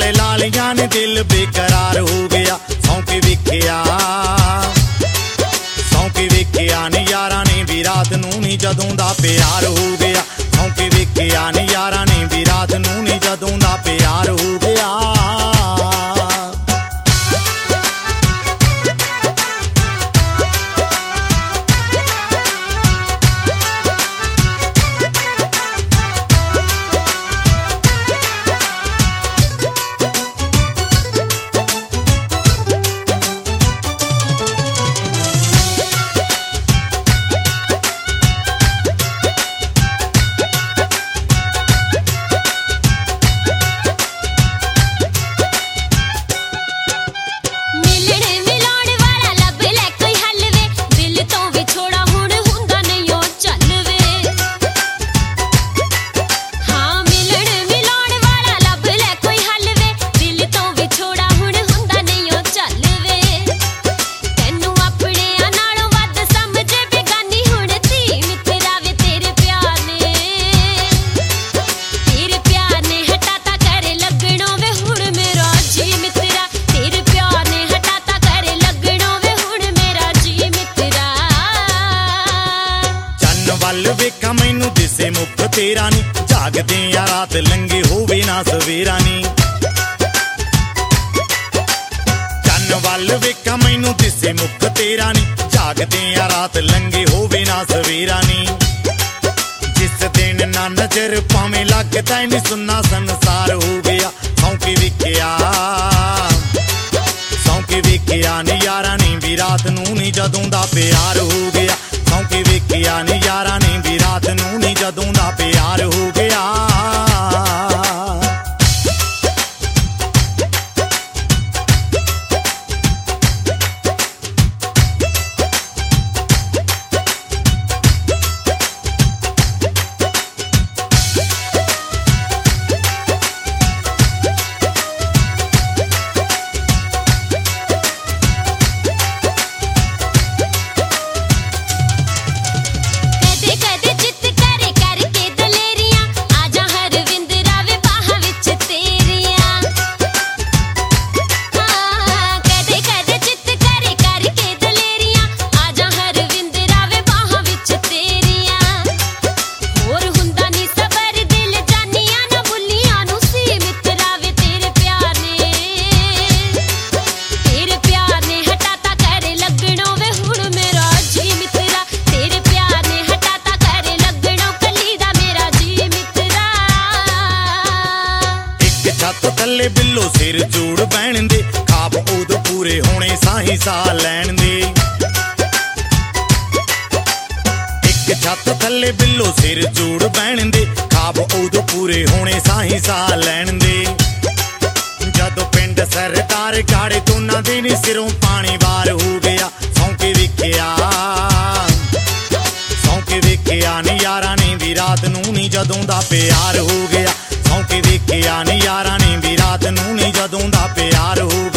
नाले लालियां ने दिल बेकरार हो गया। सौंके वेखिया नी यारां ने भी रात नूं नी जदों दा प्यार हो गया। सौंके वेखिया नी यारां ने भी रात नूं नी जदों दा प्यार हो गया। वेखा मैनू दिसे मुख तेरा नी जागदे या रात लंघे होवे ना सवेरा नी। चन्न वल वेखा मैनू दिसे मुख तेरा नी जागदे या रात लंघे होवे ना सवेरा नी। जिस दिन ना नजर पावे लगदा नी सुन्ना संसार हो गया। सौंके वेखिया नी यारां ने भी रात नूं नी जदों दा प्यार हो गया। सौंके वेखिया नी यारां ने भी रात नूं नी जदों दा प्यार हो गया। थल्ले बिल्लो सिर जोड़ बैण दे खाब उद पूरे होने साही सा लैण दे। एक छत थल्ले बिल्लो सिर जोड़ बैण दे खाब उद पूरे होने साही सा लैण दे। जदों पिंड सरकार गाड़े दोनां दे नी सिरों पानी वार हो गया। सौंके वेखिया नी यारां ने भी रात नूं नी जदों दा प्यार हो गया। सौंके वेखिया नी यारां ने भी रात नूं नी जदों दा प्यार हो